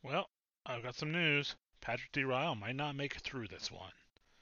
Well, I've got some news. Patrick D. Ryle might not make it through this one.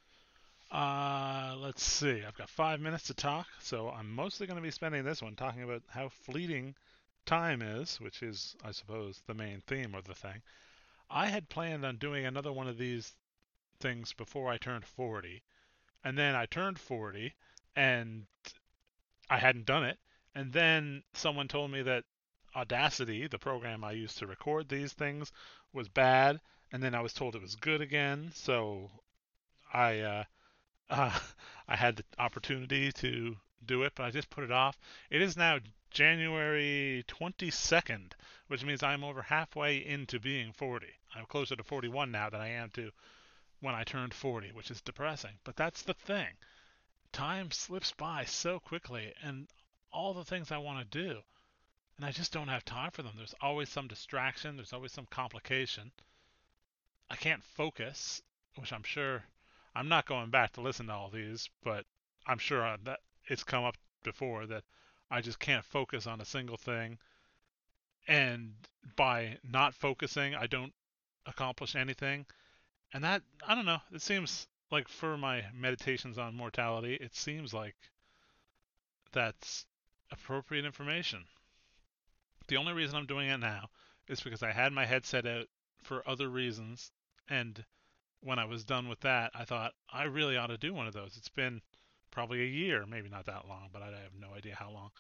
Let's see. I've got 5 minutes to talk, so I'm mostly going to be spending this one talking about how fleeting time is, which is, I suppose, the main theme of the thing. I had planned on doing another one of these things before I turned 40, and then I turned 40, and I hadn't done it. And then someone told me that Audacity, the program I used to record these things, was bad. And then I was told it was good again. So I uh, I had the opportunity to do it, but I just put it off. It is now January 22nd, which means I'm over halfway into being 40. I'm closer to 41 now than I am to when I turned 40, which is depressing. But that's the thing. Time slips by so quickly, and all the things I want to do, and I just don't have time for them. There's always some distraction, there's always some complication. I can't focus, which I'm sure I'm not going back to listen to all these, but I'm sure that it's come up before that I just can't focus on a single thing, and by not focusing, I don't accomplish anything. And that, I don't know, it seems like for my meditations on mortality, it seems like that's appropriate information. The only reason I'm doing it now is because I had my headset out for other reasons, and when I was done with that, I thought I really ought to do one of those. It's been probably a year, maybe not that long, but I have no idea how long.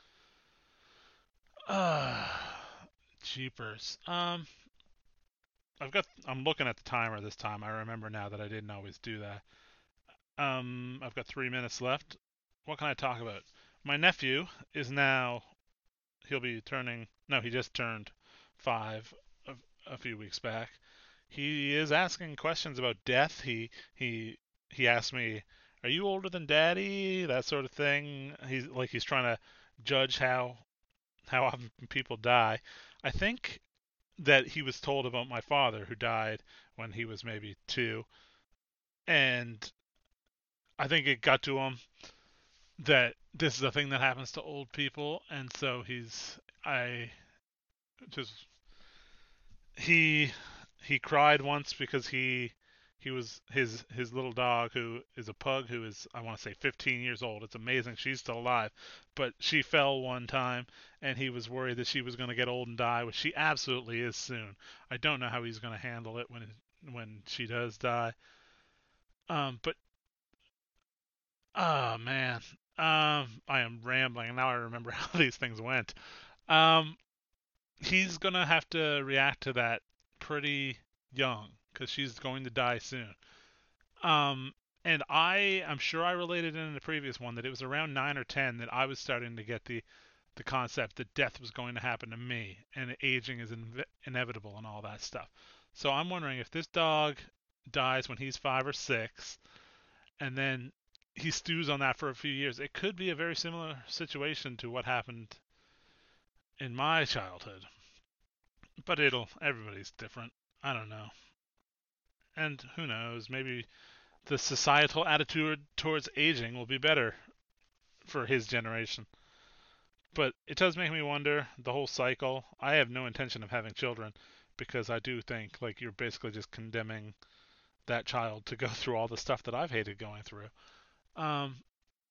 Uh, Jeepers. I'm looking at the timer this time. I remember now that I didn't always do that. I've got 3 minutes left. What can I talk about? My nephew is now, he'll be turning, no, he just turned 5 a, a few weeks back. He is asking questions about death. He asked me, "Are you older than Daddy?" That sort of thing. He's trying to judge how often people die. I think that he was told about my father who died when he was maybe 2, and I think it got to him that this is a thing that happens to old people, and so I just he he cried once because he was his little dog, who is a pug, who is, I want to say, 15 years old. It's amazing she's still alive, but she fell one time, and he was worried that she was going to get old and die, which she absolutely is soon. I don't know how he's going to handle it when she does die. But oh man, I am rambling now. I remember how these things went. Um, he's gonna have to react to that pretty young because she's going to die soon. Um, and I'm sure I related in the previous one that it was around 9 or 10 that I was starting to get the concept that death was going to happen to me and aging is inevitable and all that stuff. So I'm wondering if this dog dies when he's 5 or 6, and then he stews on that for a few years. It could be a very similar situation to what happened in my childhood, but everybody's different. I don't know. And who knows, maybe the societal attitude towards aging will be better for his generation. But it does make me wonder the whole cycle. I have no intention of having children because I do think like you're basically just condemning that child to go through all the stuff that I've hated going through. Um,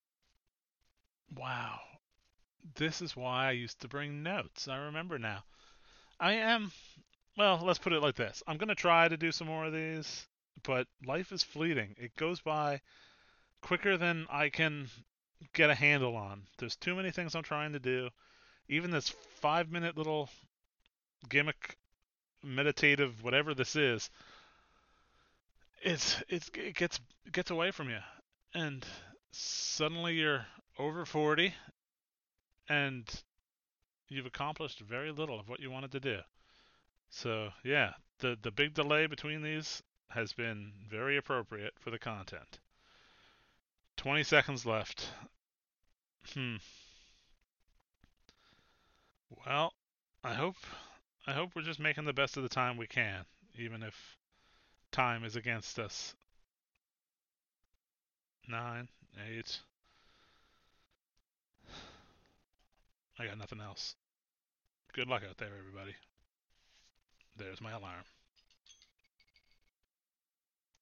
wow. This is why I used to bring notes. I remember now. I am, well, let's put it like this. I'm going to try to do some more of these, but life is fleeting. It goes by quicker than I can get a handle on. There's too many things I'm trying to do. Even this 5 minute little gimmick, meditative, whatever this is, it gets away from you, and suddenly you're over 40, and you've accomplished very little of what you wanted to do. So yeah, the big delay between these has been very appropriate for the content. 20 seconds left. Hmm. Well, I hope I hope we're just making the best of the time we can, even if time is against us. 9, 8. I got nothing else. Good luck out there, everybody. There's my alarm.